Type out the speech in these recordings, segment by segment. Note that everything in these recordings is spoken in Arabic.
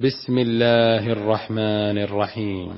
بسم الله الرحمن الرحيم.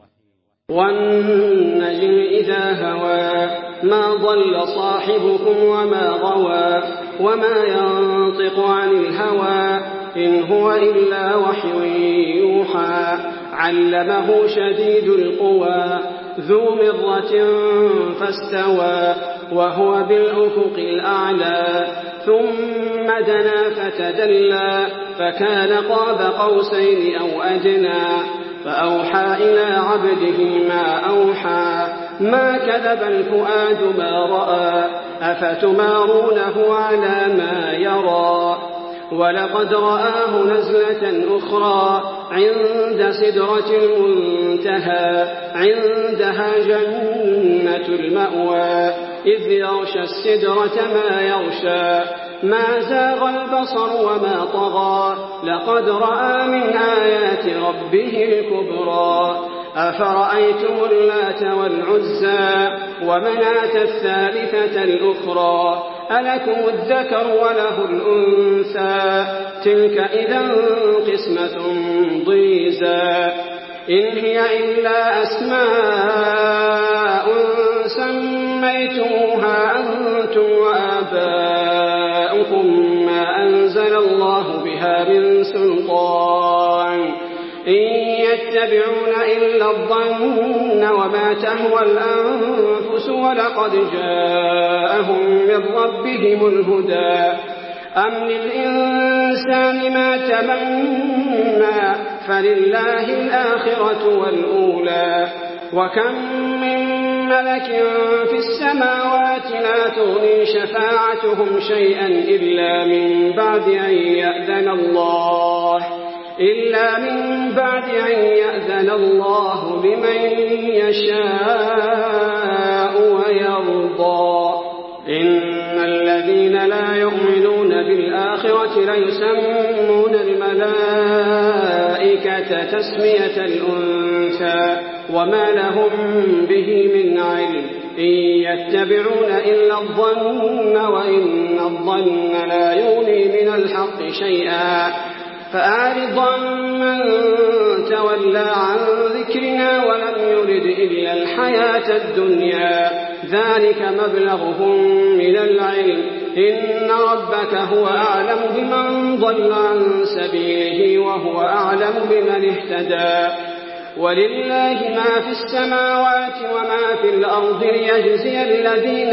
والنجم إذا هوى ما ضل صاحبكم وما غوى وما ينطق عن الهوى إن هو إلا وحي يوحى علمه شديد القوى ذو مرة فاستوى وهو بالأفق الأعلى ثم دنا فتدلى فكان قاب قوسين أو أدنى فأوحى إلى عبده ما أوحى ما كذب الفؤاد ما رأى أفتمارونه على ما يرى ولقد رآه نزلة أخرى عند سدرة المنتهى عندها جنة المأوى إذ يغشى السدرة ما يغشى ما زاغ البصر وما طغى لقد رأى من آيات ربه الكبرى أفرأيتم اللات والعزى ومناة الثالثة الأخرى ألكم الذكر وله الأنثى تلك إذا قسمة ضيزى إن هي إلا أسماء سميتموها أنتم وآباؤكم ما أنزل الله بها من سلطان إن يتبعون إلا الظن وما تهوى الأنفس ولقد جاءهم من ربهم الهدى أم للإنسان ما تمنى فلله الآخرة والأولى وكم من ملك في السماوات لا تغني شفاعتهم شيئا إلا من بعد أن يأذن الله لمن يشاء ويرضى إن الذين لا يؤمنون بالآخرة ليسمون الملائكة تسمية الأنثى وما لهم به من علم إن يتبعون إلا الظن وإن الظن لا يغني من الحق شيئا فأعرض من تولى عن ذكرنا ولم يرد إلا الحياة الدنيا ذلك مبلغهم من العلم إن ربك هو أعلم بمن ضل عن سبيله وهو أعلم بمن اهتدى ولله ما في السماوات وما في الأرض ليجزي الذين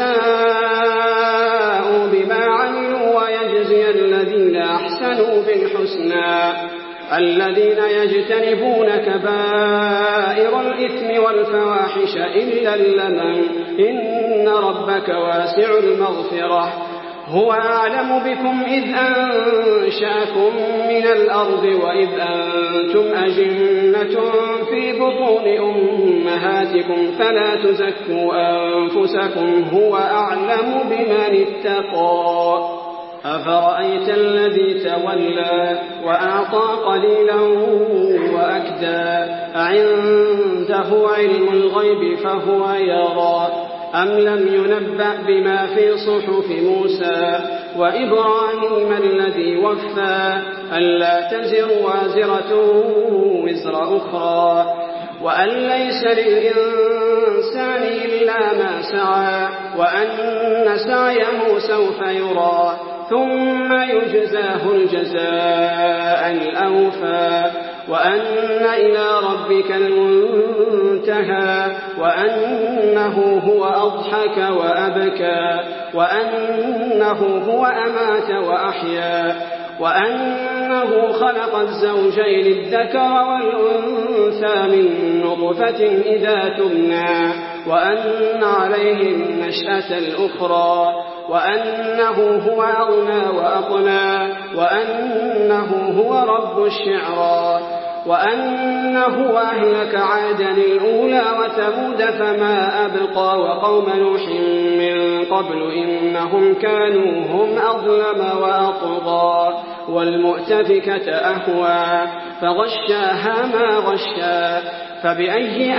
أساءوا بما عملوا ويجزي الذين أحسنوا بالحسنى الذين يجتنبون كبائر الإثم والفواحش إلا اللمم إن ربك واسع المغفرة هو أعلم بكم إذ أنشأكم من الأرض وإذ أنتم أجنة في بطون أمهاتكم فلا تزكوا أنفسكم هو أعلم بمن اتقى أفرأيت الذي تولى وأعطى قليلا وأكدى أعنده علم الغيب فهو يرى أم لم ينبأ بما في صحف موسى وإبراهيم الذي وفى ألا تزر وازرة وزر أخرى وأن ليس للإنسان إلا ما سعى وأن سعيه سوف يرى ثم يجزاه الجزاء الأوفى وأن إلى ربك المنتهى وأنه هو أضحك وأبكى وأنه هو أمات وأحيا وأنه خلق الزوجين الذكر والأنثى من نطفة إذا تمنى وأن عليه النشأة الأخرى وأنه هو أغنى وأقنى وأنه هو رب الشعرى وأنه أهلك عادا الأولى وثمود فما أبقى وقوم نوح من قبل إنهم كانوا هم أظلم وأطغى والمؤتفكة أهوى فغشاها ما غشى فبأي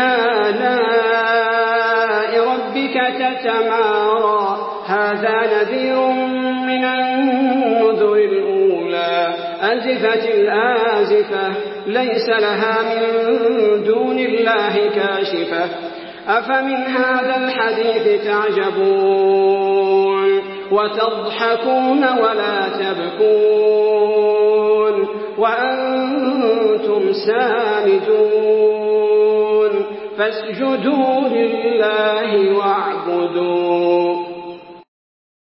آلاء ربك تتمارى هذا نذير من النذر الأولى أزفت الآزفة ليس لها من دون الله كاشفة أفمن هذا الحديث تعجبون وتضحكون ولا تبكون وأنتم سامدون فاسجدوا لله واعبدوا